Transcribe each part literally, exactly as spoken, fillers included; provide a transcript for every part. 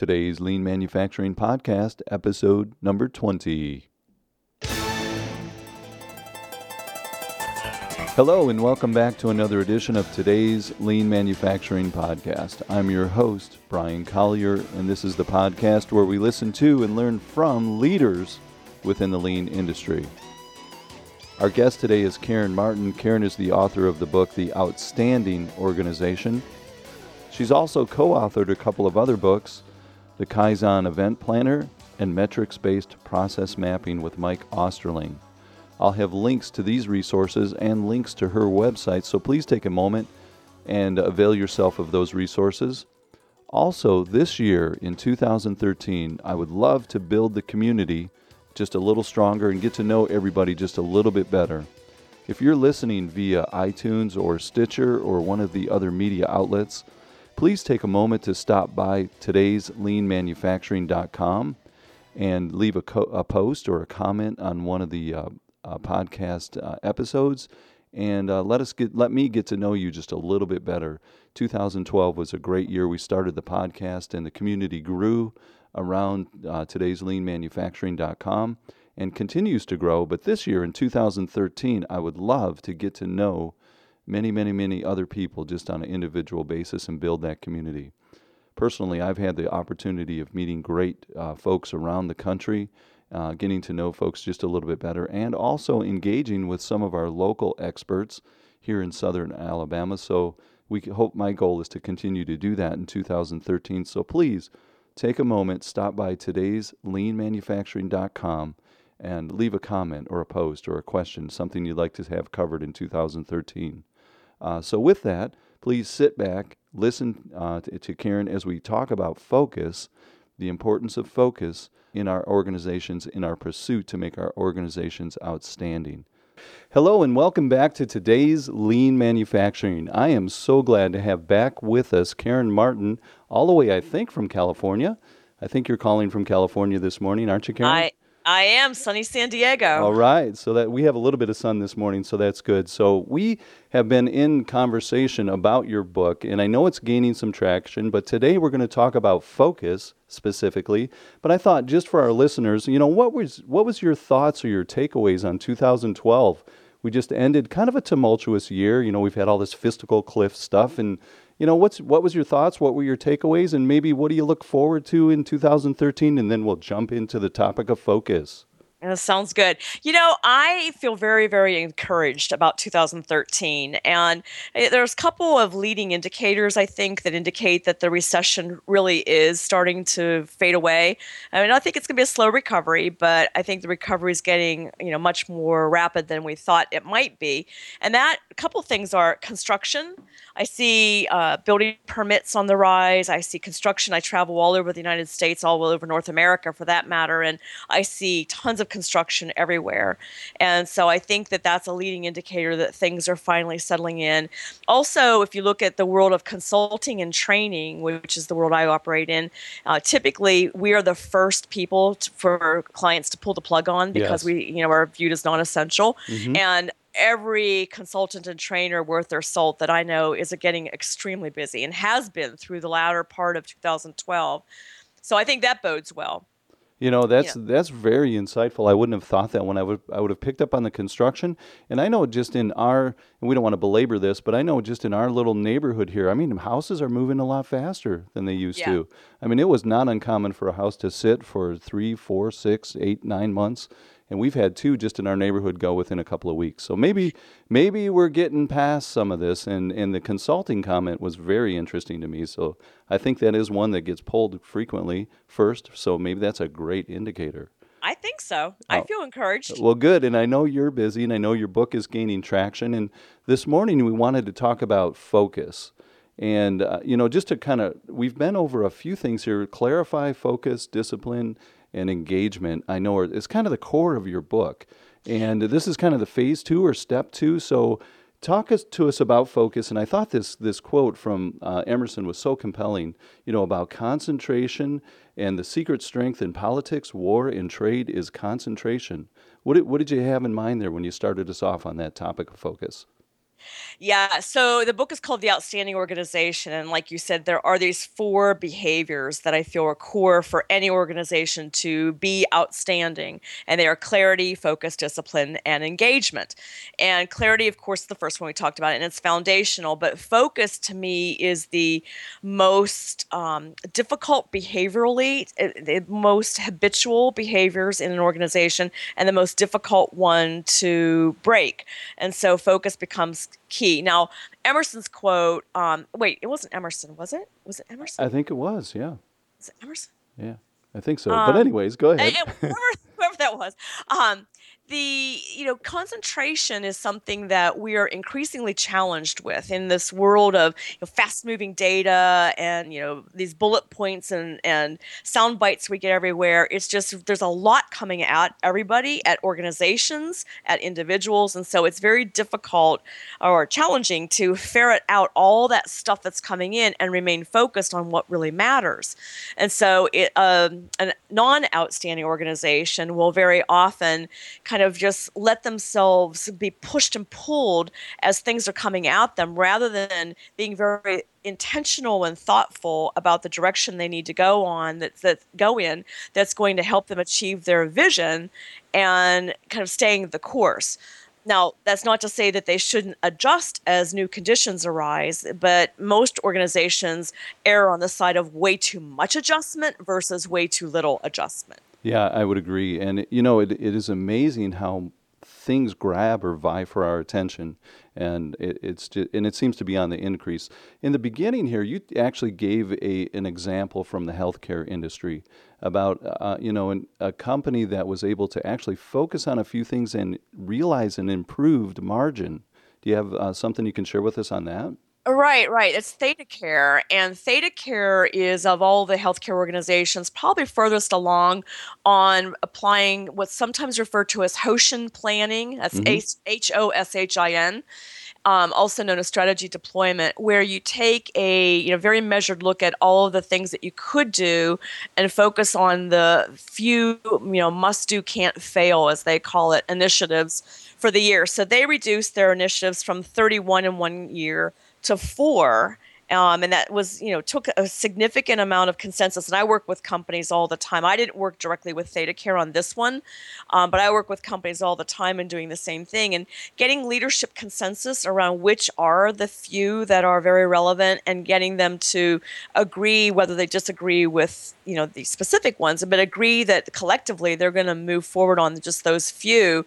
Today's Lean Manufacturing Podcast, episode number twenty. Hello, and welcome back to another edition of today's Lean Manufacturing Podcast. I'm your host, Brian Collier, and this is the podcast where we listen to and learn from leaders within the lean industry. Our guest today is Karen Martin. Karen is the author of the book, The Outstanding Organization. She's also co-authored a couple of other books, The Kaizen Event Planner and Metrics-Based Process Mapping with Mike Osterling. I'll have links to these resources and links to her website, so please take a moment and avail yourself of those resources. Also, this year in two thousand thirteen, I would love to build the community just a little stronger and get to know everybody just a little bit better. If you're listening via iTunes or Stitcher or one of the other media outlets, please take a moment to stop by today's lean manufacturing dot com and leave a, co- a post or a comment on one of the uh, uh, podcast uh, episodes, and uh, let us get let me get to know you just a little bit better. two thousand twelve was a great year. We started the podcast, and the community grew around uh, today's lean manufacturing dot com and continues to grow. But this year, in two thousand thirteen, I would love to get to know many, many, many other people just on an individual basis and build that community. Personally, I've had the opportunity of meeting great uh, folks around the country, uh, getting to know folks just a little bit better, and also engaging with some of our local experts here in southern Alabama. So we hope my goal is to continue to do that in two thousand thirteen. So please take a moment, stop by today's lean manufacturing dot com and leave a comment or a post or a question, something you'd like to have covered in two thousand thirteen. Uh, so with that, please sit back, listen uh, to, to Karen as we talk about focus, the importance of focus in our organizations, in our pursuit to make our organizations outstanding. Hello and welcome back to today's Lean Manufacturing. I am so glad to have back with us Karen Martin, all the way, I think, from California. I think you're calling from California this morning, aren't you, Karen? I I am sunny San Diego. All right, so that we have a little bit of sun this morning, so that's good. So we have been in conversation about your book, and I know it's gaining some traction, but today we're going to talk about focus specifically. But I thought, just for our listeners, you know, what was what was your thoughts or your takeaways on two thousand twelve? We just ended kind of a tumultuous year. You know, we've had all this fiscal cliff stuff, and you know, what's what was your thoughts? What were your takeaways? And maybe what do you look forward to in two thousand thirteen? And then we'll jump into the topic of focus. That sounds good. You know, I feel very, very encouraged about two thousand thirteen. And there's a couple of leading indicators, I think, that indicate that the recession really is starting to fade away. I mean, I think it's going to be a slow recovery, but I think the recovery is getting, you know, much more rapid than we thought it might be. And that, a couple things are construction. I see uh, building permits on the rise. I see construction. I travel all over the United States, all over North America for that matter, and I see tons of construction everywhere. And so I think that that's a leading indicator that things are finally settling in. Also, if you look at the world of consulting and training, which is the world I operate in, uh, typically we are the first people to, for clients to pull the plug on because Yes. we, you know, are viewed as non-essential. Mm-hmm. And every consultant and trainer worth their salt that I know is getting extremely busy and has been through the latter part of two thousand twelve. So I think that bodes well. You know, that's Yeah. that's very insightful. I wouldn't have thought that when I would I would have picked up on the construction. And I know just in our, and we don't want to belabor this, but I know just in our little neighborhood here, I mean, houses are moving a lot faster than they used Yeah. to. I mean, it was not uncommon for a house to sit for three, four, six, eight, nine months. And we've had two just in our neighborhood go within a couple of weeks. So maybe maybe we're getting past some of this. And, and the consulting comment was very interesting to me. So I think that is one that gets pulled frequently first. So maybe that's a great indicator. I think so. I Oh. feel encouraged. Well, good. And I know you're busy, and I know your book is gaining traction. And this morning we wanted to talk about focus. And, uh, you know, just to kind of, we've been over a few things here, clarify, focus, discipline, and engagement. I know is kind of the core of your book. And this is kind of the phase two or step two. So talk us, to us about focus. And I thought this this quote from uh, Emerson was so compelling, you know, about concentration and the secret strength in politics, war, and trade is concentration. What did, what did you have in mind there when you started us off on that topic of focus? Yeah, so the book is called The Outstanding Organization. And like you said, there are these four behaviors that I feel are core for any organization to be outstanding. And they are clarity, focus, discipline, and engagement. And clarity, of course, is the first one we talked about, and it's foundational. But focus to me is the most um, difficult behaviorally, uh, the most habitual behaviors in an organization, and the most difficult one to break. And so focus becomes key. Now, Emerson's quote, um, wait, it wasn't Emerson, was it? Was it Emerson? I think it was, yeah. Was it Emerson? Yeah, I think so. But Um, anyways, go eh, ahead. eh, whoever, whoever that was. Um, the, you know, concentration is something that we are increasingly challenged with in this world of, you know, fast-moving data and, you know, these bullet points and, and sound bites we get everywhere. It's just there's a lot coming at everybody, at organizations, at individuals, and so it's very difficult or challenging to ferret out all that stuff that's coming in and remain focused on what really matters. And so it, um, a non-outstanding organization will very often kind of just let themselves be pushed and pulled as things are coming at them rather than being very intentional and thoughtful about the direction they need to go on that, that go in that's going to help them achieve their vision and kind of staying the course. Now, that's not to say that they shouldn't adjust as new conditions arise, but most organizations err on the side of way too much adjustment versus way too little adjustment. Yeah, I would agree. And, you know, it, it is amazing how things grab or vie for our attention. And it, it's just, and it seems to be on the increase. In the beginning here, you actually gave a an example from the healthcare industry about, uh, you know, an, a company that was able to actually focus on a few things and realize an improved margin. Do you have uh, something you can share with us on that? Right, right. It's ThedaCare, and ThedaCare is of all the healthcare organizations probably furthest along on applying what's sometimes referred to as Hoshin planning. That's Mm-hmm. H O S H I N. Um, also known as strategy deployment, where you take a you know very measured look at all of the things that you could do and focus on the few you know must do, can't fail, as they call it, initiatives for the year. So they reduced their initiatives from thirty-one in one year to four. Um, and that was, you know, took a significant amount of consensus. And I work with companies all the time. I didn't work directly with ThedaCare on this one, um, but I work with companies all the time and doing the same thing and getting leadership consensus around which are the few that are very relevant and getting them to agree, whether they disagree with, you know, the specific ones, but agree that collectively they're going to move forward on just those few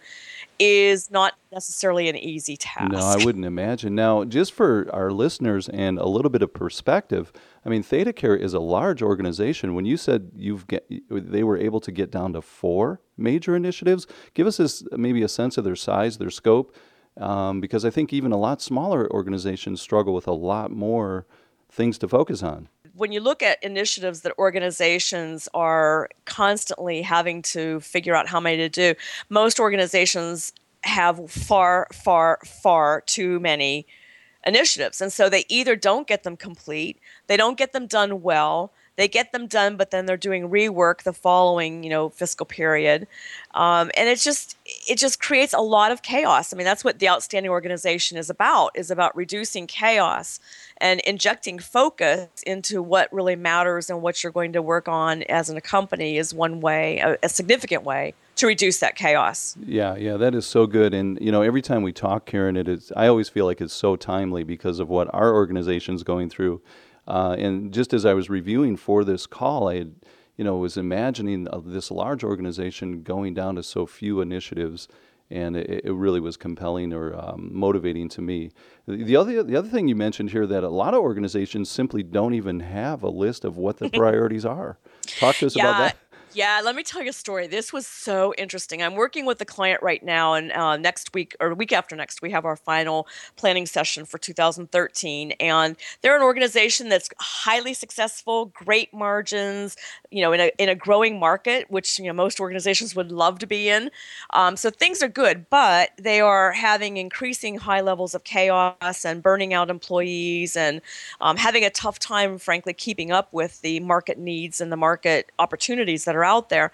is not necessarily an easy No, I task. wouldn't imagine. Now, just for our listeners and a little bit of perspective, I mean, ThedaCare is a large organization. When you said you've get, they were able to get down to four major initiatives, give us this, maybe a sense of their size, their scope, um, because I think even a lot smaller organizations struggle with a lot more things to focus on. When you look at initiatives that organizations are constantly having to figure out how many to do, most organizations have far, far, far too many initiatives. And so they either don't get them complete, they don't get them done well, they get them done, but then they're doing rework the following, you know, fiscal period. Um, and it's just, it just creates a lot of chaos. I mean, that's what the Outstanding Organization is about, is about reducing chaos and injecting focus into what really matters and what you're going to work on as a company is one way, a, a significant way to reduce that chaos. Yeah, yeah, that is so good. And, you know, every time we talk, Karen, it is, I always feel like it's so timely because of what our organization's going through. Uh, and just as I was reviewing for this call, I had, you know, was imagining uh, this large organization going down to so few initiatives, and it, it really was compelling or um, motivating to me. The, the other the other thing you mentioned here, that a lot of organizations simply don't even have a list of what the priorities are. Talk to us about Yeah. that. Yeah, let me tell you a story. This was so interesting. I'm working with a client right now, and uh, next week or week after next, we have our final planning session for two thousand thirteen. And they're an organization that's highly successful, great margins, you know, in a in a growing market, which you know most organizations would love to be in. Um, so things are good, but they are having increasing high levels of chaos and burning out employees, and um, having a tough time, frankly, keeping up with the market needs and the market opportunities that are out there.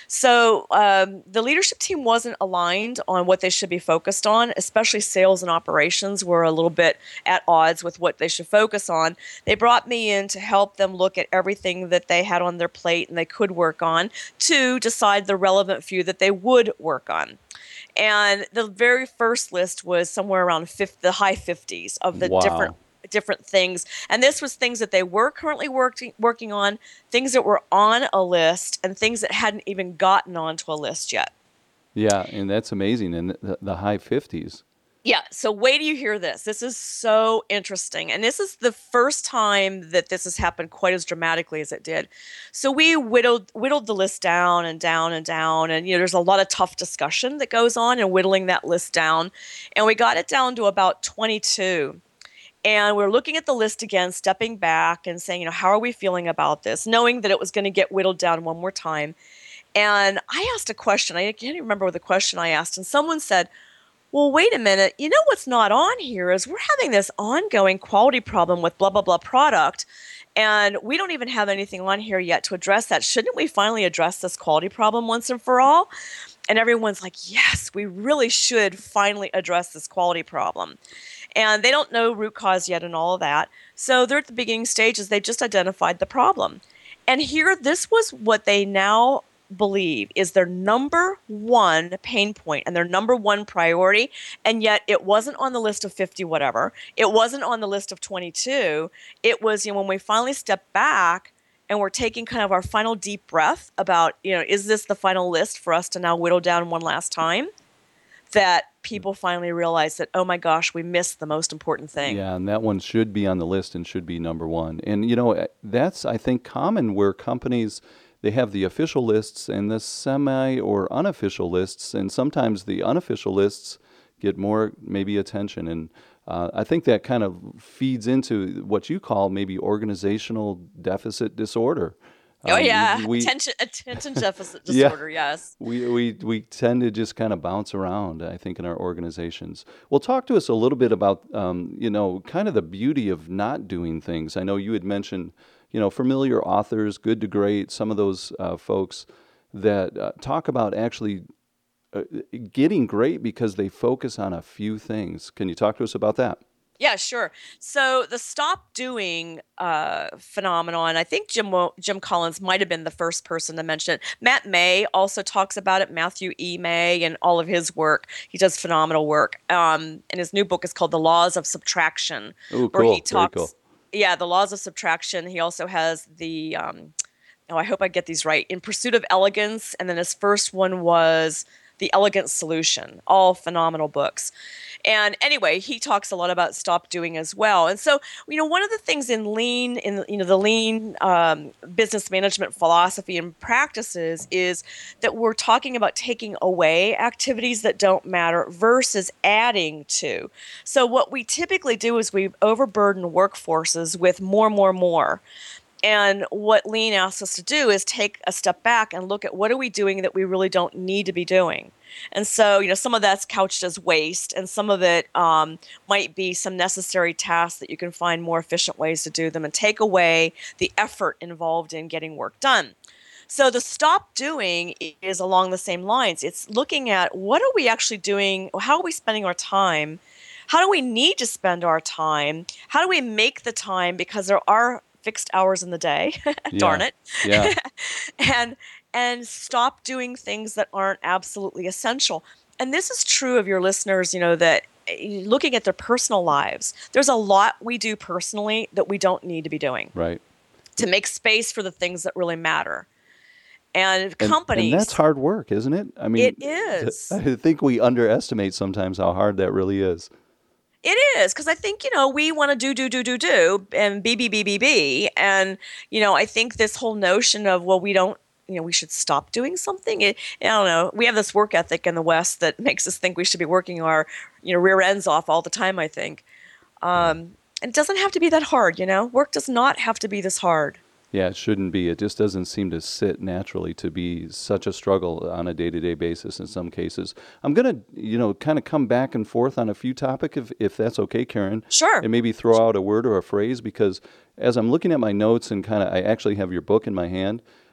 So um, the leadership team wasn't aligned on what they should be focused on, especially sales and operations were a little bit at odds with what they should focus on. They brought me in to help them look at everything that they had on their plate and they could work on to decide the relevant few that they would work on. And the very first list was somewhere around fifty, the high fifties of the Wow. different different things. And this was things that they were currently working working on, things that were on a list, and things that hadn't even gotten onto a list yet. Yeah, and that's amazing. And the, the high fifties. Yeah, so wait till you hear this. This is so interesting. And this is the first time that this has happened quite as dramatically as it did. So we whittled whittled the list down and down and down. And, you know, there's a lot of tough discussion that goes on in whittling that list down. And we got it down to about twenty-two. And we're looking at the list again, stepping back and saying, you know, how are we feeling about this? Knowing that it was going to get whittled down one more time. And I asked a question. I can't even remember what the question I asked. And someone said, well, wait a minute, you know what's not on here is we're having this ongoing quality problem with blah, blah, blah product, and we don't even have anything on here yet to address that. Shouldn't we finally address this quality problem once and for all? And everyone's like, yes, we really should finally address this quality problem. And they don't know root cause yet and all of that. So they're at the beginning stages. They just identified the problem. And here, this was what they now believe is their number one pain point and their number one priority, and yet it wasn't on the list of fifty whatever. It wasn't on the list of twenty-two. It was, you know, when we finally stepped back and we're taking kind of our final deep breath about, you know, is this the final list for us to now whittle down one last time, that people finally realize that, oh my gosh, we missed the most important thing. Yeah, and that one should be on the list and should be number one. And, you know, that's, I think, common where companies, they have the official lists and the semi or unofficial lists, and sometimes the unofficial lists get more maybe attention. And uh, I think that kind of feeds into what you call maybe organizational deficit disorder. Oh, Um, yeah. we, attention, attention deficit Yeah. disorder, yes. we, we, we tend to just kind of bounce around, I think, in our organizations. Well, talk to us a little bit about, um, you know, kind of the beauty of not doing things. I know you had mentioned, you know, familiar authors, Good to Great, some of those uh, folks that uh, talk about actually uh, getting great because they focus on a few things. Can you talk to us about that? Yeah, sure. So the stop doing uh, phenomenon, I think Jim Wo- Jim Collins might have been the first person to mention it. Matt May also talks about it, Matthew E. May, and all of his work. He does phenomenal work. Um, and his new book is called The Laws of Subtraction. Ooh, where cool. he talks, Very cool. Yeah, The Laws of Subtraction. He also has the, um, oh, I hope I get these right, In Pursuit of Elegance. And then his first one was The Elegant Solution. All phenomenal books. And anyway, he talks a lot about stop doing as well. And so, you know, one of the things in lean, in you know, the lean um, business management philosophy and practices is that we're talking about taking away activities that don't matter versus adding to. So what we typically do is we overburden workforces with more, more, more. And what lean asks us to do is take a step back and look at what are we doing that we really don't need to be doing. And so, you know, some of that's couched as waste, and some of it um, might be some necessary tasks that you can find more efficient ways to do them and take away the effort involved in getting work done. So the stop doing is along the same lines. It's looking at what are we actually doing, how are we spending our time, how do we need to spend our time, how do we make the time, because there are fixed hours in the day, darn Yeah. it, Yeah. and and stop doing things that aren't absolutely essential. And this is true of your listeners, you know, that eh, looking at their personal lives, there's a lot we do personally that we don't need to be doing Right. to make space for the things that really matter. And And, companies, and that's hard work, isn't it? I mean, it is. I think we underestimate sometimes how hard that really is. It is, because I think, you know, we want to do, do, do, do, do, and be, be, be, be, be. And, you know, I think this whole notion of, well, we don't, you know, we should stop doing something. It, I don't know. We have this work ethic in the West that makes us think we should be working our, you know, rear ends off all the time, I think. Um, and it doesn't have to be that hard, you know. Work does not have to be this hard. Yeah, it shouldn't be. It just doesn't seem to sit naturally to be such a struggle on a day-to-day basis in some cases. I'm going to, you know, kind of come back and forth on a few topics, if, if that's okay, Karen. Sure. And maybe throw out a word or a phrase, because as I'm looking at my notes and kind of, I actually have your book in my hand,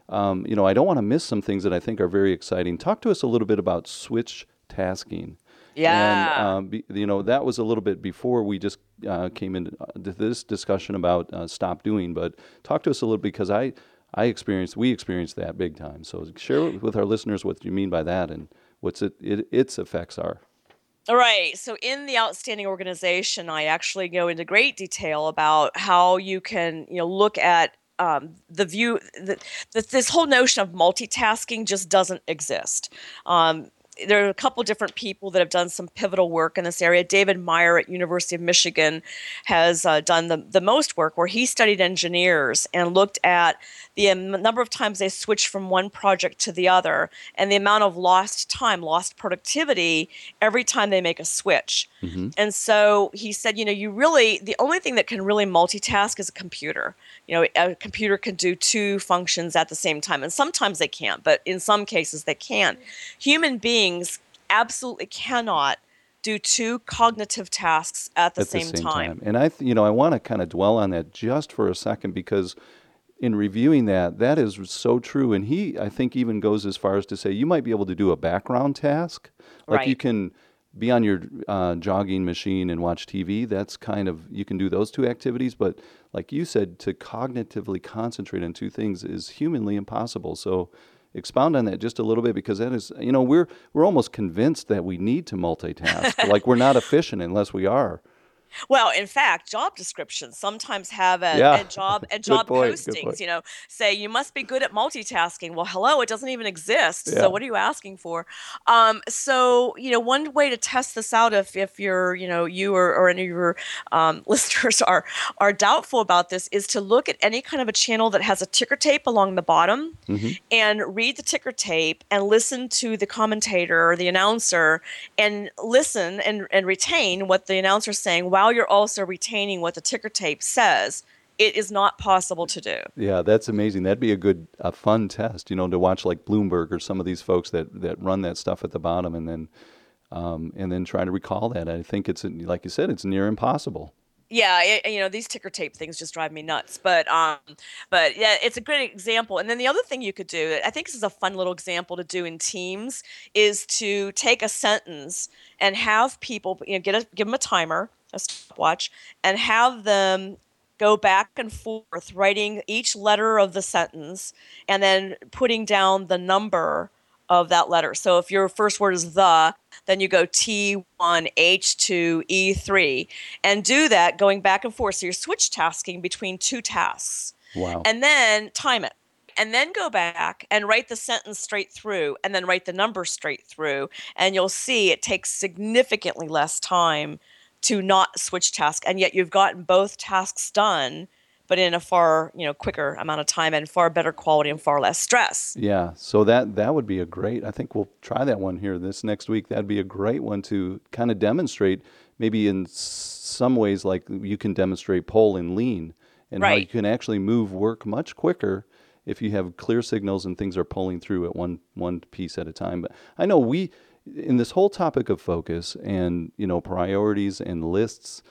um, you know, I don't want to miss some things that I think are very exciting. Talk to us a little bit about switch tasking. And, Yeah. um, be, you know, that was a little bit before we just uh, came into this discussion about uh, stop doing. But talk to us a little, because I, I experienced, we experienced that big time. So share with our listeners what you mean by that and what's it, it its effects are. All right. So in the Outstanding Organization, I actually go into great detail about how you can, you know, look at um, the view that this whole notion of multitasking just doesn't exist. Um, there are a couple different people that have done some pivotal work in this area. David Meyer at University of Michigan has uh, done the, the most work, where he studied engineers and looked at the um, number of times they switched from one project to the other and the amount of lost time, lost productivity every time they make a switch. Mm-hmm. And so he said, you know, you really, the only thing that can really multitask is a computer. You know, a computer can do two functions at the same time, and sometimes they can't, but in some cases they can. Human beings absolutely cannot do two cognitive tasks at the, at same, the same time. time. And I, th- you know, I want to kind of dwell on that just for a second, because in reviewing that, that is so true. And he, I think, even goes as far as to say you might be able to do a background task, like Right. you can be on your uh, jogging machine and watch T V. That's kind of, you can do those two activities, but like you said, to cognitively concentrate on two things is humanly impossible. So expound on that just a little bit, because that is, you know, we're we're almost convinced that we need to multitask. Like we're not efficient unless we are. Well, in fact, job descriptions sometimes have a, Yeah. a job and Good job point, good postings, point. you know, say you must be good at multitasking. Well, hello, it doesn't even exist. Yeah. So what are you asking for? Um, so, you know, one way to test this out, if if you're, you know, you or, or any of your um, listeners are are doubtful about this, is to look at any kind of a channel that has a ticker tape along the bottom Mhm. and read the ticker tape and listen to the commentator or the announcer and listen and, and retain what the announcer's saying while you're also retaining what the ticker tape says. It is not possible to do. Yeah, that's amazing. That'd be a good, a fun test, you know, to watch like Bloomberg or some of these folks that, that run that stuff at the bottom, and then um, and then try to recall that. I think it's, like you said, it's near impossible. Yeah, it, you know, these ticker tape things just drive me nuts. But um, but yeah, it's a great example. And then the other thing you could do, I think this is a fun little example to do in teams, is to take a sentence and have people, you know, get a give them a timer, a stopwatch, and have them go back and forth writing each letter of the sentence and then putting down the number of that letter. So if your first word is the, then you go T one, H two, E three, and do that going back and forth. So you're switch tasking between two tasks. Wow. And then time it. And then go back and write the sentence straight through, and then write the number straight through. And you'll see it takes significantly less time to not switch task. And yet you've gotten both tasks done, but in a far, you know, quicker amount of time and far better quality and far less stress. Yeah, so that that would be a great, I think we'll try that one here this next week. That'd be a great one to kind of demonstrate, maybe in some ways, like you can demonstrate pull and lean, and how you Right. can actually move work much quicker if you have clear signals and things are pulling through at one one piece at a time. But I know we, in this whole topic of focus and, you know, priorities and lists,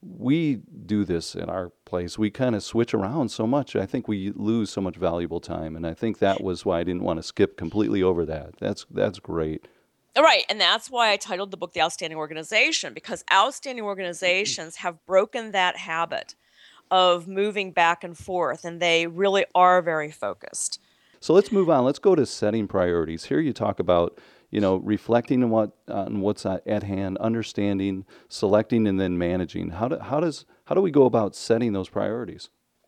we do this in our place. We kind of switch around so much. I think we lose so much valuable time, and I think that was why I didn't want to skip completely over that. That's that's great. Right. And that's why I titled the book The Outstanding Organization, because outstanding organizations have broken that habit of moving back and forth, and they really are very focused. So let's move on. Let's go to setting priorities. Here you talk about, you know, reflecting on what on what's at hand, understanding, selecting, and then managing. How do, how does how do we go about setting those priorities?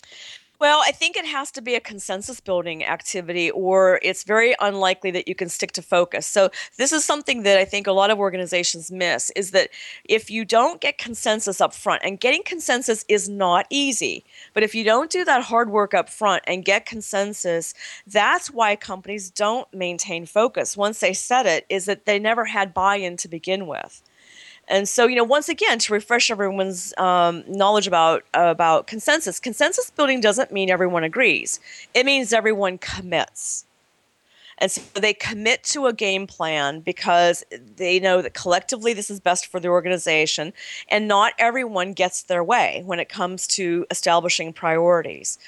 Well, I think it has to be a consensus building activity, or it's very unlikely that you can stick to focus. So this is something that I think a lot of organizations miss, is that if you don't get consensus up front, and getting consensus is not easy, but if you don't do that hard work up front and get consensus, that's why companies don't maintain focus. Once they set it, is that they never had buy-in to begin with. And so, you know, once again, to refresh everyone's um, knowledge about about consensus, consensus building doesn't mean everyone agrees. It means everyone commits. And so they commit to a game plan because they know that collectively this is best for the organization, and not everyone gets their way when it comes to establishing priorities.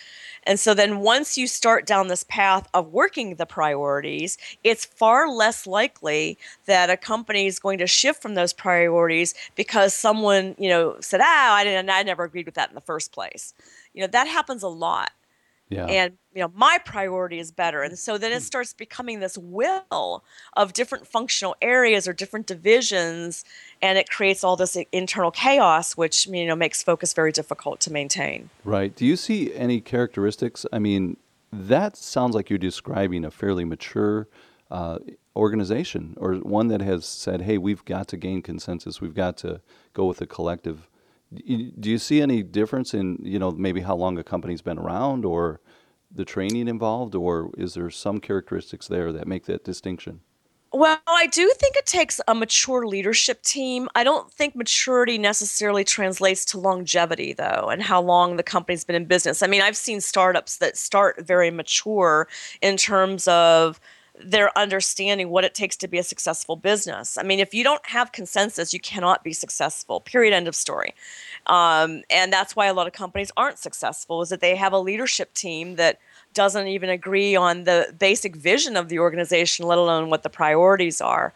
And so then once you start down this path of working the priorities, it's far less likely that a company is going to shift from those priorities because someone, you know, said, ah, I didn't, I never agreed with that in the first place. You know, that happens a lot. Yeah. And, you know, my priority is better. And so then it starts becoming this will of different functional areas or different divisions, and it creates all this internal chaos, which, you know, makes focus very difficult to maintain. Right. Do you see any characteristics? I mean, that sounds like you're describing a fairly mature uh, organization, or one that has said, hey, we've got to gain consensus. We've got to go with a collective. Do you see any difference in, you know, maybe how long a company's been around, or the training involved, or is there some characteristics there that make that distinction? Well, I do think it takes a mature leadership team. I don't think maturity necessarily translates to longevity, though, and how long the company's been in business. I mean, I've seen startups that start very mature in terms of their understanding what it takes to be a successful business. I mean, if you don't have consensus, you cannot be successful, period, end of story. Um, and that's why a lot of companies aren't successful, is that they have a leadership team that doesn't even agree on the basic vision of the organization, let alone what the priorities are.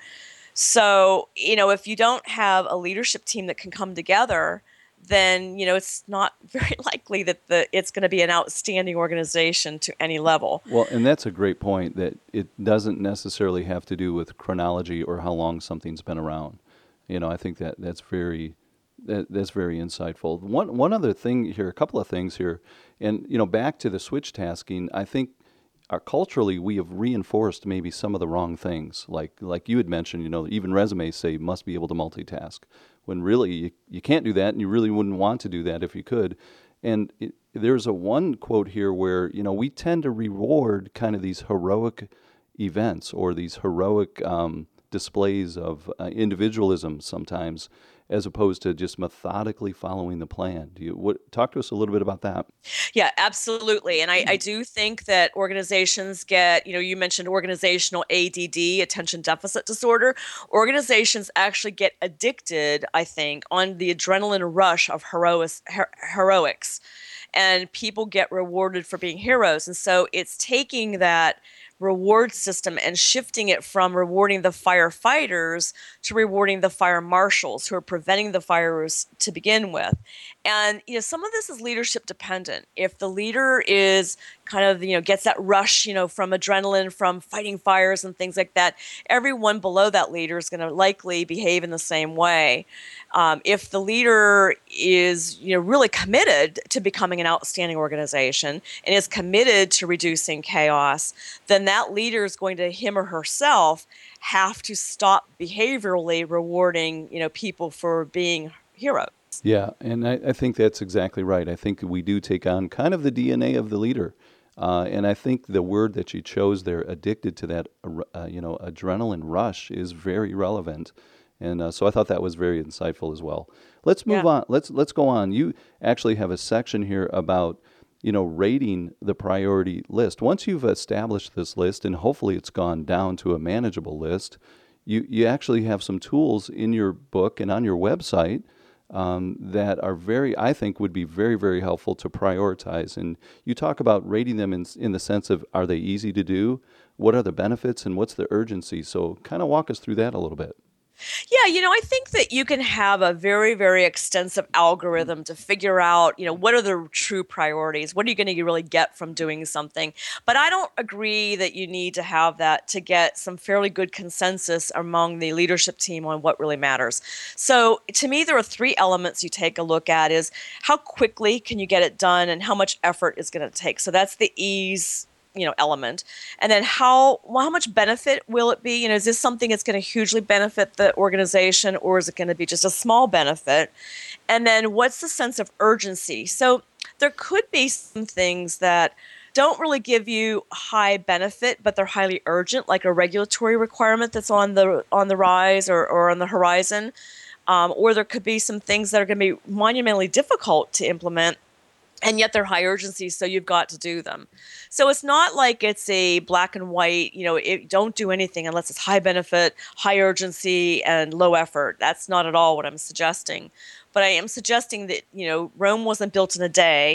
So, you know, if you don't have a leadership team that can come together, then, you know, it's not very likely that the it's going to be an outstanding organization to any level. Well, and that's a great point, that it doesn't necessarily have to do with chronology or how long something's been around. You know, I think that that's very that, that's very insightful. One one other thing here, a couple of things here, and you know, back to the switch tasking, I think uh, culturally we have reinforced maybe some of the wrong things. Like like you had mentioned, you know, even resumes say must be able to multitask, when really you, you can't do that, and you really wouldn't want to do that if you could. And it, there's a one quote here where, you know, we tend to reward kind of these heroic events, or these heroic um, displays of uh, individualism sometimes, as opposed to just methodically following the plan. Do you what, talk to us a little bit about that? Yeah, absolutely. And I, I do think that organizations get, you know, you mentioned organizational A D D, attention deficit disorder. Organizations actually get addicted, I think, on the adrenaline rush of heroics, her- heroics. And people get rewarded for being heroes. And so it's taking that reward system and shifting it from rewarding the firefighters to rewarding the fire marshals who are preventing the fires to begin with. And you know, some of this is leadership dependent. If the leader is kind of, you know, gets that rush, you know, from adrenaline, from fighting fires and things like that, everyone below that leader is going to likely behave in the same way. Um, if the leader is, you know, really committed to becoming an outstanding organization and is committed to reducing chaos, then that leader is going to, him or herself, have to stop behaviorally rewarding, you know, people for being heroes. Yeah, and I, I think that's exactly right. I think we do take on kind of the D N A of the leader. Uh, and I think the word that you chose there, addicted to that, uh, you know, adrenaline rush, is very relevant. And uh, so I thought that was very insightful as well. Let's move Yeah. on. Let's let's go on. You actually have a section here about, you know, rating the priority list. Once you've established this list, and hopefully it's gone down to a manageable list, you you actually have some tools in your book and on your website um, that are very, I think, would be very, very helpful to prioritize. And you talk about rating them in in the sense of, are they easy to do? What are the benefits, and what's the urgency? So kind of walk us through that a little bit. Yeah, you know, I think that you can have a very, very extensive algorithm to figure out, you know, what are the true priorities? What are you going to really get from doing something? But I don't agree that you need to have that to get some fairly good consensus among the leadership team on what really matters. So to me, there are three elements you take a look at: is how quickly can you get it done, and how much effort is going to take. So that's the ease, you know, element. And then how well, how much benefit will it be? You know, is this something that's going to hugely benefit the organization, or is it going to be just a small benefit? And then what's the sense of urgency? So there could be some things that don't really give you high benefit, but they're highly urgent, like a regulatory requirement that's on the on the rise, or, or on the horizon. Um, or there could be some things that are going to be monumentally difficult to implement, and yet they're high urgency, so you've got to do them. So it's not like it's a black and white, you know, it, don't do anything unless it's high benefit, high urgency, and low effort. That's not at all what I'm suggesting. But I am suggesting that, you know, Rome wasn't built in a day.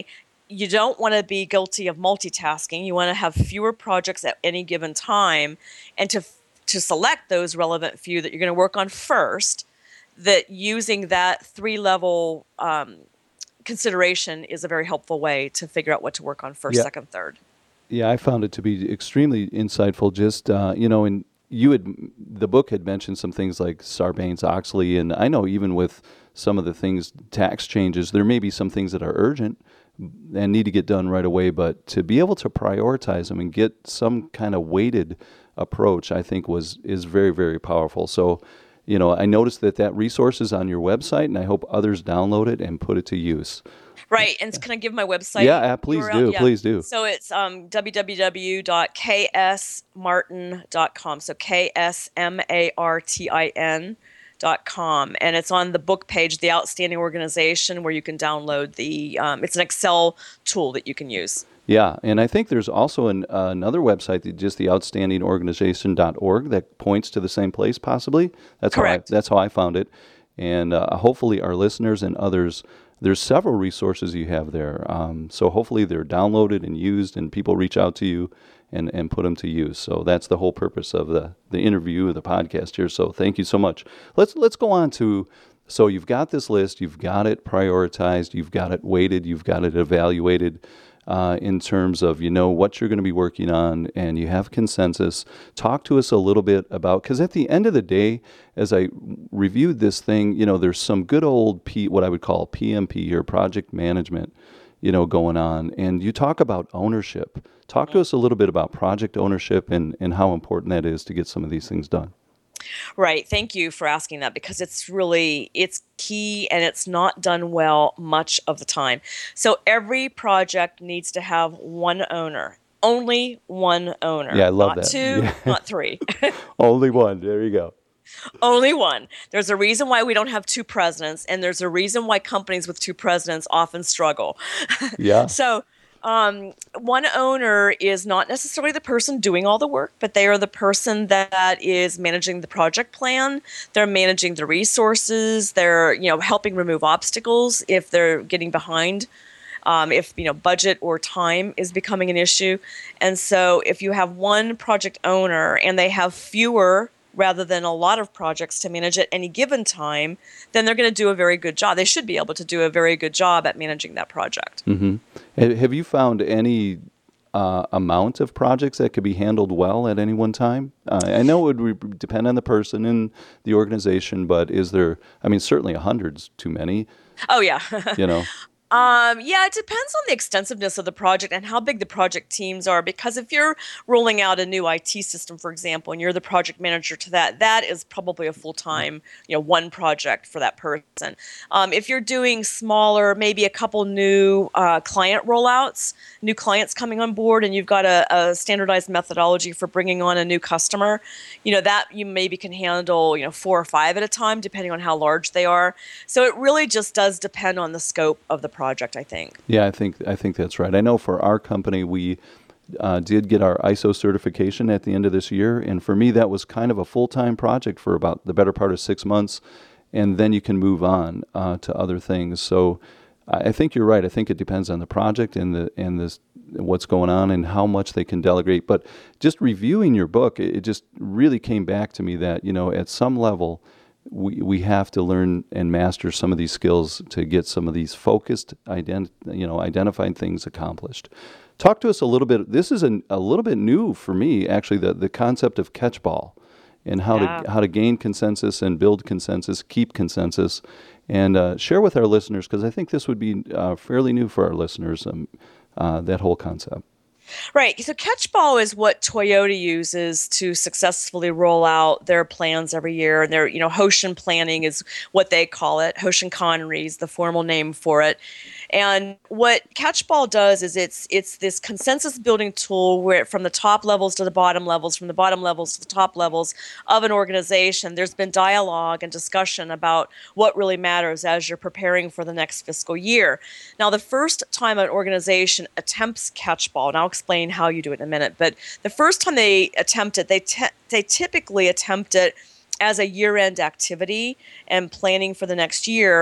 you don't want to be guilty of multitasking. You want to have fewer projects at any given time, and to to select those relevant few that you're going to work on first, that using that three-level um, consideration is a very helpful way to figure out what to work on first, Yeah. second, third. Yeah, I found it to be extremely insightful. Just uh, you know, and you had the book had mentioned some things like Sarbanes-Oxley, and I know even with some of the things, tax changes, there may be some things that are urgent and need to get done right away. But to be able to prioritize them and get some kind of weighted approach, I think was is very, very powerful. So, you know, I noticed that that resource is on your website, and I hope others download it and put it to use. Right, and can I give my website? Yeah, uh, please U R L? do, Yeah. please do. So it's um, w w w dot k s martin dot com. So K S M A R T I N dot com, and it's on the book page, The Outstanding Organization, where you can download the. Um, it's an Excel tool that you can use. Yeah, and I think there's also an, uh, another website, that just the outstanding organization dot org, that points to the same place, possibly. That's Correct. How I, that's how I found it. And uh, hopefully our listeners and others, there's several resources you have there. Um, so hopefully they're downloaded and used, and people reach out to you and, and put them to use. So that's the whole purpose of the, the interview, the podcast here. So thank you so much. Let's let's go on to, so you've got this list, you've got it prioritized, you've got it weighted, you've got it evaluated. Uh, in terms of, you know, what you're going to be working on, and you have consensus. Talk to us a little bit about, because at the end of the day, as I reviewed this thing, you know, there's some good old P, what I would call P M P or project management, you know, going on. And you talk about ownership. Talk to us a little bit about project ownership and, and how important that is to get some of these things done. Right. Thank you for asking that, because it's really, it's key, and it's not done well much of the time. So every project needs to have one owner, only one owner. Yeah, I love not that. Not two, Yeah. not three. Only one. There you go. Only one. There's a reason why we don't have two presidents, and there's a reason why companies with two presidents often struggle. Yeah. So Um, one owner is not necessarily the person doing all the work, but they are the person that is managing the project plan. They're managing the resources. They're, you know, helping remove obstacles if they're getting behind, um, if, you know, budget or time is becoming an issue. And so if you have one project owner and they have fewer rather than a lot of projects to manage at any given time, then they're going to do a very good job. They should be able to do a very good job at managing that project. Mm-hmm. Have you found any uh, amount of projects that could be handled well at any one time? Uh, I know it would re- depend on the person and the organization, but is there, I mean, certainly a hundred's too many, Oh, yeah. you know? Um, yeah, it depends on the extensiveness of the project and how big the project teams are. Because if you're rolling out a new I T system, for example, and you're the project manager to that, that is probably a full-time, you know, one project for that person. Um, if you're doing smaller, maybe a couple new uh, client rollouts, new clients coming on board, and you've got a, a standardized methodology for bringing on a new customer, you know, that you maybe can handle, you know, four or five at a time, depending on how large they are. So it really just does depend on the scope of the project, I think. Yeah, I think I think that's right. I know for our company, we uh, did get our I S O certification at the end of this year, and for me, that was kind of a full-time project for about the better part of six months, and then you can move on uh, to other things. So I think you're right. I think it depends on the project and the and this what's going on and how much they can delegate. But just reviewing your book, it just really came back to me that, you know, at some level, we we have to learn and master some of these skills to get some of these focused, ident- you know, identifying things accomplished. Talk to us a little bit. This is a, a little bit new for me, actually, the, the concept of catchball and how Yeah. to how to gain consensus and build consensus, keep consensus, and uh, share with our listeners, because I think this would be uh, fairly new for our listeners, um, uh, that whole concept. Right. So Catchball is what Toyota uses to successfully roll out their plans every year. And their, you know, Hoshin planning is what they call it. Hoshin Connery is the formal name for it. And what Catchball does is it's it's this consensus building tool where from the top levels to the bottom levels, from the bottom levels to the top levels of an organization, there's been dialogue and discussion about what really matters as you're preparing for the next fiscal year. Now, the first time an organization attempts Catchball, and I'll explain how you do it in a minute, but the first time they attempt it, they te- they typically attempt it as a year-end activity and planning for the next year,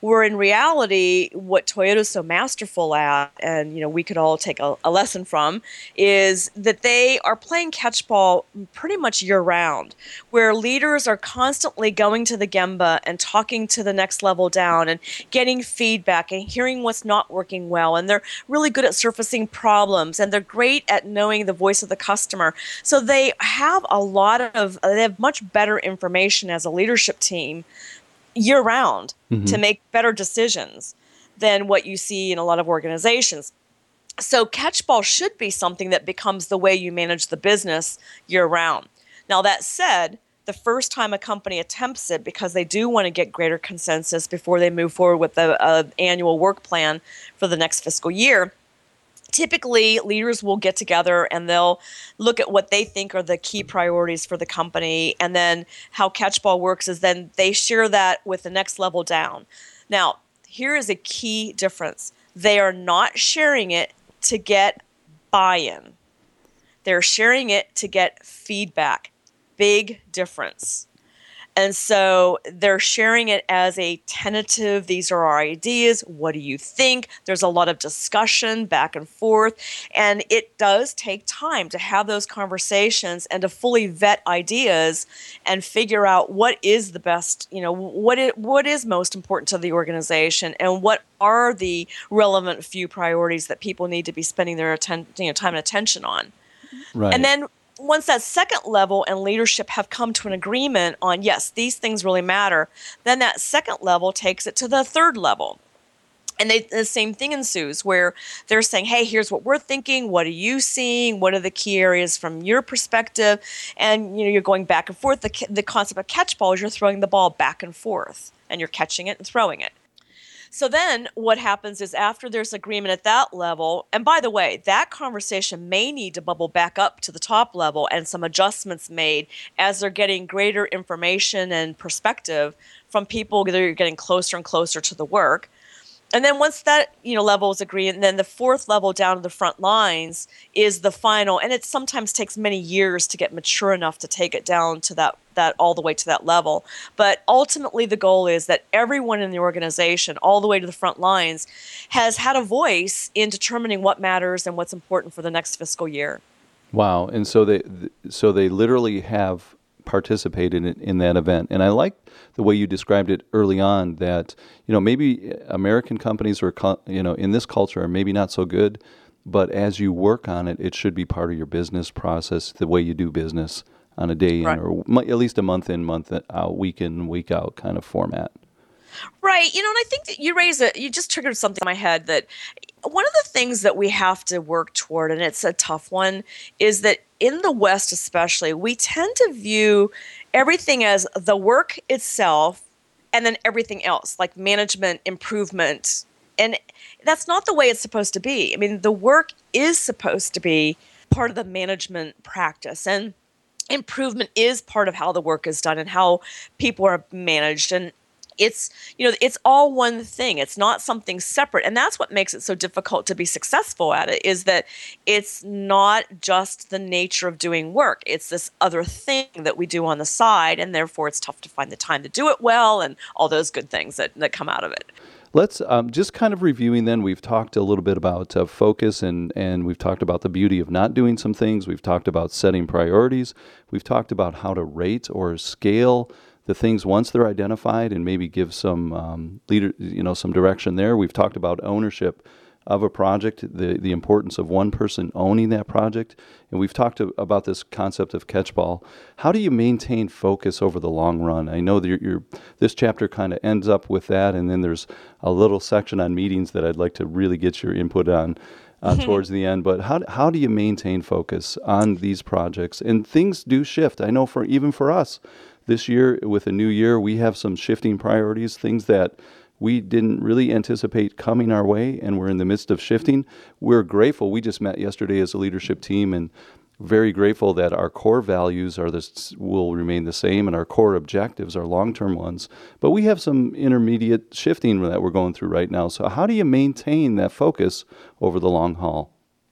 Where in reality, what Toyota's so masterful at, and you know we could all take a, a lesson from, is that they are playing catchball pretty much year round, where leaders are constantly going to the Gemba and talking to the next level down and getting feedback and hearing what's not working well. And they're really good at surfacing problems, and they're great at knowing the voice of the customer. So they have a lot of, they have much better information as a leadership team year round mm-hmm. to make better decisions than what you see in a lot of organizations. So catchball should be something that becomes the way you manage the business year round. Now that said, the first time a company attempts it, because they do want to get greater consensus before they move forward with the uh, annual work plan for the next fiscal year, typically leaders will get together and they'll look at what they think are the key priorities for the company. And then how catchball works is then they share that with the next level down. Now, here is a key difference. They are not sharing it to get buy-in. They're sharing it to get feedback. Big difference. And so they're sharing it as a tentative, these are our ideas, what do you think? There's a lot of discussion back and forth, and it does take time to have those conversations and to fully vet ideas and figure out what is the best, you know, what is, what is most important to the organization and what are the relevant few priorities that people need to be spending their atten- you know, time and attention on. Right. And then once that second level and leadership have come to an agreement on, yes, these things really matter, then that second level takes it to the third level. And they, the same thing ensues where they're saying, hey, here's what we're thinking. What are you seeing? What are the key areas from your perspective? And you know, you're going back and forth. The, the concept of catchball is you're throwing the ball back and forth, and you're catching it and throwing it. So then what happens is after there's agreement at that level, and by the way, that conversation may need to bubble back up to the top level and some adjustments made as they're getting greater information and perspective from people that are getting closer and closer to the work. And then once that, you know, level is agreed, and then the fourth level down to the front lines is the final, and it sometimes takes many years to get mature enough to take it down to that, that all the way to that level. But ultimately the goal is that everyone in the organization, all the way to the front lines, has had a voice in determining what matters and what's important for the next fiscal year. Wow. And so they, so they literally have participated in, in that event. And I like the way you described it early on that, you know, maybe American companies are, you know, in this culture are maybe not so good, but as you work on it, it should be part of your business process, the way you do business on a day right. in or at least a month in, month out, week in, week out kind of format. Right. You know, and I think that you raise a, you just triggered something in my head that one of the things that we have to work toward, and it's a tough one, is that in the West especially, we tend to view everything as the work itself and then everything else, like management, improvement. And that's not the way it's supposed to be. I mean, the work is supposed to be part of the management practice, and improvement is part of how the work is done and how people are managed. And it's, you know, it's all one thing. It's not something separate. And that's what makes it so difficult to be successful at it, is that it's not just the nature of doing work. It's this other thing that we do on the side, and therefore it's tough to find the time to do it well and all those good things that, that come out of it. Let's um, just kind of reviewing then, we've talked a little bit about uh, focus and, and we've talked about the beauty of not doing some things. We've talked about setting priorities. We've talked about how to rate or scale the things once they're identified and maybe give some um, leader, you know, some direction there. We've talked about ownership of a project, the, the importance of one person owning that project. And we've talked to, about this concept of catchball. How do you maintain focus over the long run? I know that you're, you're, this chapter kind of ends up with that, and then there's a little section on meetings that I'd like to really get your input on uh, towards the end. But how how do you maintain focus on these projects? And things do shift. I know for even for us, this year with a new year, we have some shifting priorities, things that we didn't really anticipate coming our way, and we're in the midst of shifting. We're grateful. We just met yesterday as a leadership team, and very grateful that our core values are this will remain the same, and our core objectives are long-term ones. But we have some intermediate shifting that we're going through right now. So how do you maintain that focus over the long haul?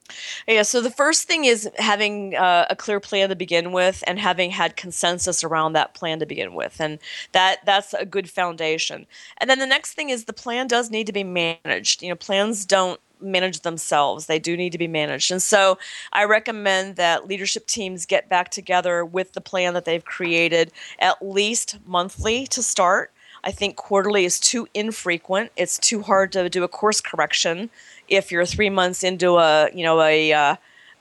Yeah, so the first thing is having uh, a clear plan to begin with and having had consensus around that plan to begin with. And that that's a good foundation. And then the next thing is the plan does need to be managed. You know, plans don't manage themselves. They do need to be managed. And so I recommend that leadership teams get back together with the plan that they've created at least monthly to start. I think quarterly is too infrequent. It's too hard to do a course correction if you're three months into a, you know, a, uh,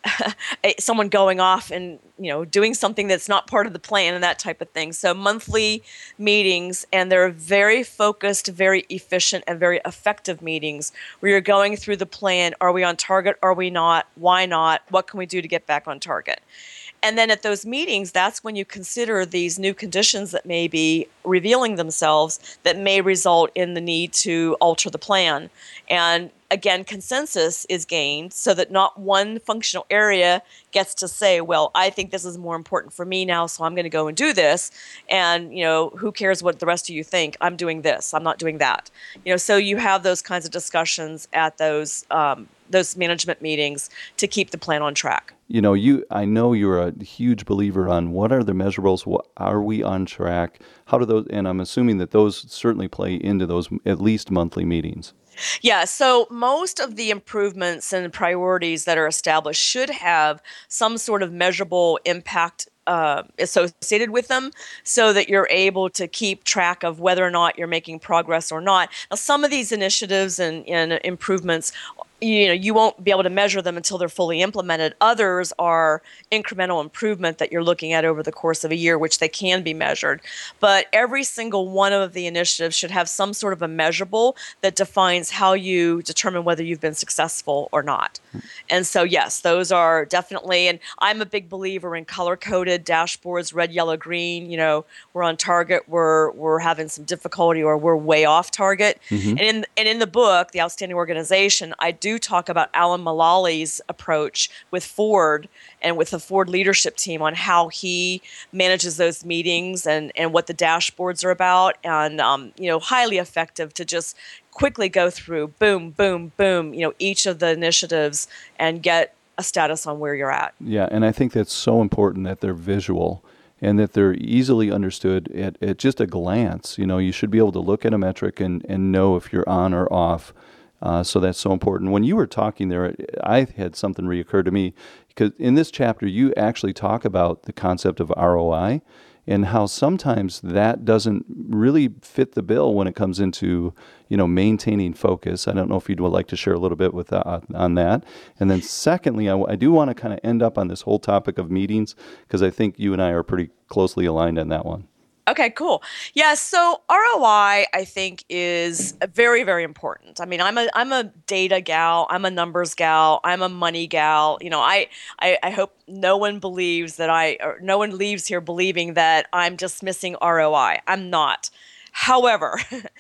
a someone going off and, you know, doing something that's not part of the plan and that type of thing. So monthly meetings, and they're very focused, very efficient, and very effective meetings where you're going through the plan. Are we on target? Are we not? Why not? What can we do to get back on target? And then at those meetings, that's when you consider these new conditions that may be revealing themselves that may result in the need to alter the plan. And again, consensus is gained so that not one functional area gets to say, well, I think this is more important for me now, so I'm going to go and do this. And, you know, who cares what the rest of you think? I'm doing this. I'm not doing that. You know, so you have those kinds of discussions at those um, those management meetings to keep the plan on track. You know, you. I know you're a huge believer on what are the measurables. What are we on track? How do those? And I'm assuming that those certainly play into those at least monthly meetings. Yeah, so most of the improvements and priorities that are established should have some sort of measurable impact uh, associated with them so that you're able to keep track of whether or not you're making progress or not. Now, some of these initiatives and, and improvements, you know, you won't be able to measure them until they're fully implemented. Others are incremental improvement that you're looking at over the course of a year, which they can be measured. But every single one of the initiatives should have some sort of a measurable that defines how you determine whether you've been successful or not. And so, yes, those are definitely, and I'm a big believer in color-coded dashboards, red, yellow, green. You know, we're on target, we're we're having some difficulty, or we're way off target. Mm-hmm. And in and in the book, The Outstanding Organization, I do talk about Alan Mullally's approach with Ford and with the Ford leadership team on how he manages those meetings and, and what the dashboards are about, and um, you know, highly effective to just quickly go through, boom, boom, boom, you know, each of the initiatives and get a status on where you're at. Yeah, and I think that's so important that they're visual and that they're easily understood at, at just a glance. You know, you should be able to look at a metric and, and know if you're on or off. Uh, so that's so important. When you were talking there, I had something reoccur to me, because in this chapter, you actually talk about the concept of R O I and how sometimes that doesn't really fit the bill when it comes into, you know, maintaining focus. I don't know if you'd like to share a little bit with uh, on that. And then secondly, I, I do want to kind of end up on this whole topic of meetings, because I think you and I are pretty closely aligned on that one. Okay, cool. Yeah, so R O I, I think, is very, very important. I mean, I'm a I'm a data gal, I'm a numbers gal, I'm a money gal. You know, I I, I hope no one believes that I, or no one leaves here believing that I'm dismissing R O I. I'm not. However,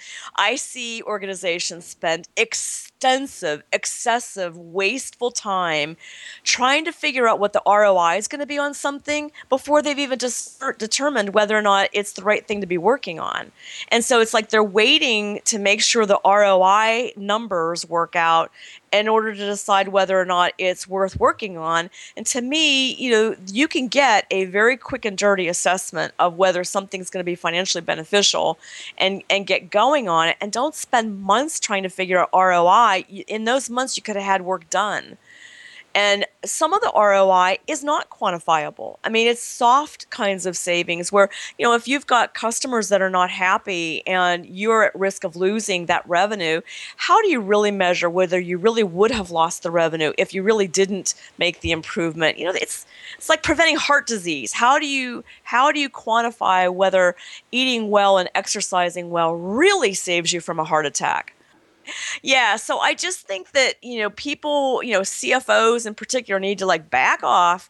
I see organizations spend extensive, excessive, wasteful time trying to figure out what the R O I is going to be on something before they've even just determined whether or not it's the right thing to be working on. And so it's like they're waiting to make sure the R O I numbers work out in order to decide whether or not it's worth working on. And to me, you know, you can get a very quick and dirty assessment of whether something's going to be financially beneficial and, and get going on it. And don't spend months trying to figure out R O I. In those months, you could have had work done. And some of the R O I is not quantifiable. I mean, it's soft kinds of savings where, you know, if you've got customers that are not happy and you're at risk of losing that revenue, how do you really measure whether you really would have lost the revenue if you really didn't make the improvement? You know, it's it's like preventing heart disease. How do you how do you quantify whether eating well and exercising well really saves you from a heart attack? Yeah, so I just think that, you know, people, you know, C F Os in particular need to like back off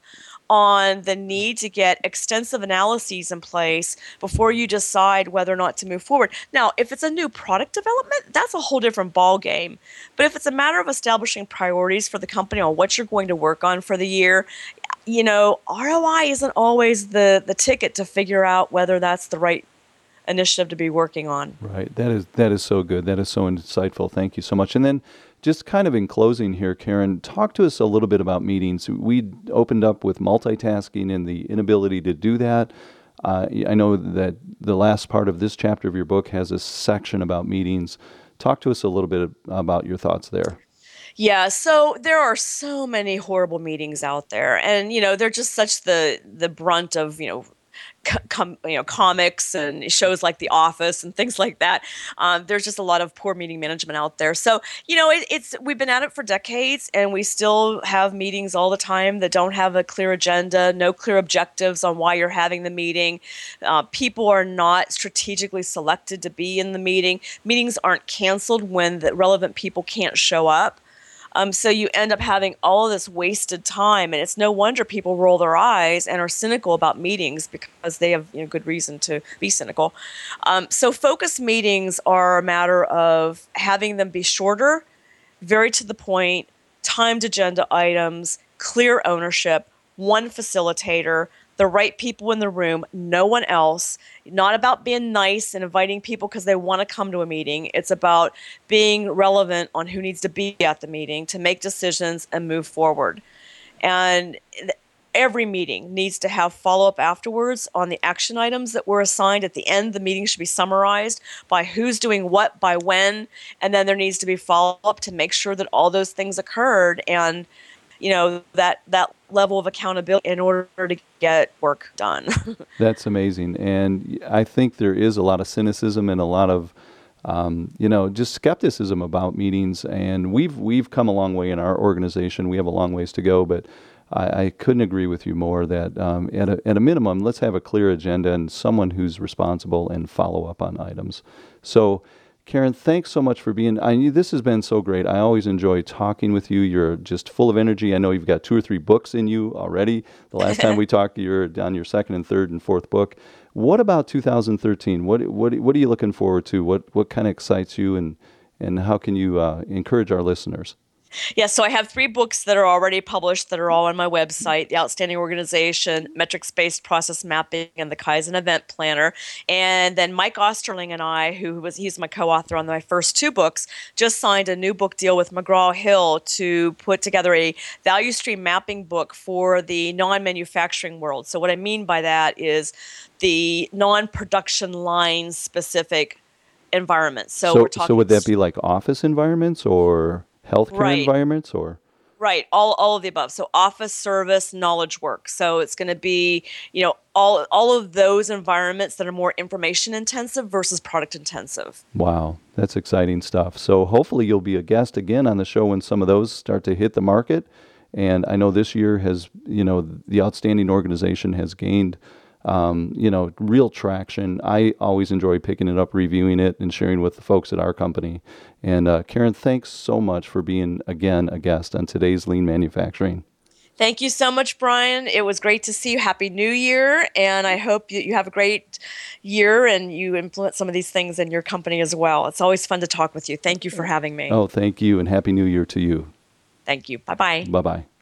on the need to get extensive analyses in place before you decide whether or not to move forward. Now, if it's a new product development, that's a whole different ball game. But if it's a matter of establishing priorities for the company on what you're going to work on for the year, you know, R O I isn't always the the ticket to figure out whether that's the right initiative to be working on. Right. That is that is so good. That is so insightful. Thank you so much. And then just kind of in closing here, Karen, talk to us a little bit about meetings. We opened up with multitasking and the inability to do that. Uh, I know that the last part of this chapter of your book has a section about meetings. Talk to us a little bit about your thoughts there. Yeah, so there are so many horrible meetings out there, and you know they're just such the the brunt of you know. Com, you know, comics and shows like The Office and things like that. Um, there's just a lot of poor meeting management out there. So, you know, it, it's we've been at it for decades, and we still have meetings all the time that don't have a clear agenda, no clear objectives on why you're having the meeting. Uh, people are not strategically selected to be in the meeting. Meetings aren't canceled when the relevant people can't show up. Um, so you end up having all of this wasted time, and it's no wonder people roll their eyes and are cynical about meetings because they have you know, good reason to be cynical. Um, so focus meetings are a matter of having them be shorter, very to the point, timed agenda items, clear ownership, one facilitator, the right people in the room, no one else. Not about being nice and inviting people because they want to come to a meeting. It's about being relevant on who needs to be at the meeting to make decisions and move forward. And every meeting needs to have follow-up afterwards on the action items that were assigned. At the end, the meeting should be summarized by who's doing what, by when, and then there needs to be follow-up to make sure that all those things occurred. And you know, that, that level of accountability in order to get work done. That's amazing. And I think there is a lot of cynicism and a lot of, um, you know, just skepticism about meetings. And we've we've come a long way in our organization. We have a long ways to go, but I, I couldn't agree with you more that um, at, a, at a minimum, let's have a clear agenda and someone who's responsible and follow up on items. So Karen, thanks so much for being, I this has been so great. I always enjoy talking with you. You're just full of energy. I know you've got two or three books in you already. The last time we talked, you're on your second and third and fourth book. What about two thousand thirteen? What what what are you looking forward to? What what kind of excites you, and and how can you uh, encourage our listeners? Yeah, so I have three books that are already published that are all on my website: The Outstanding Organization, Metrics-Based Process Mapping, and the Kaizen Event Planner. And then Mike Osterling and I, who was he's my co-author on my first two books, just signed a new book deal with McGraw-Hill to put together a value stream mapping book for the non-manufacturing world. So what I mean by that is the non-production line specific environments. So, So, we're talking so would that be like office environments or healthcare Right. environments, or? Right, all all of the above. So office, service, knowledge work. So it's going to be, you know, all all of those environments that are more information intensive versus product intensive. Wow, that's exciting stuff. So hopefully you'll be a guest again on the show when some of those start to hit the market. And I know this year has, you know, the Outstanding Organization has gained, um, you know, real traction. I always enjoy picking it up, reviewing it, and sharing with the folks at our company. And uh, Karen, thanks so much for being, again, a guest on today's Lean Manufacturing. Thank you so much, Brian. It was great to see you. Happy New Year. And I hope you, you have a great year and you implement some of these things in your company as well. It's always fun to talk with you. Thank you for having me. Oh, thank you, and Happy New Year to you. Thank you. Bye-bye. Bye-bye.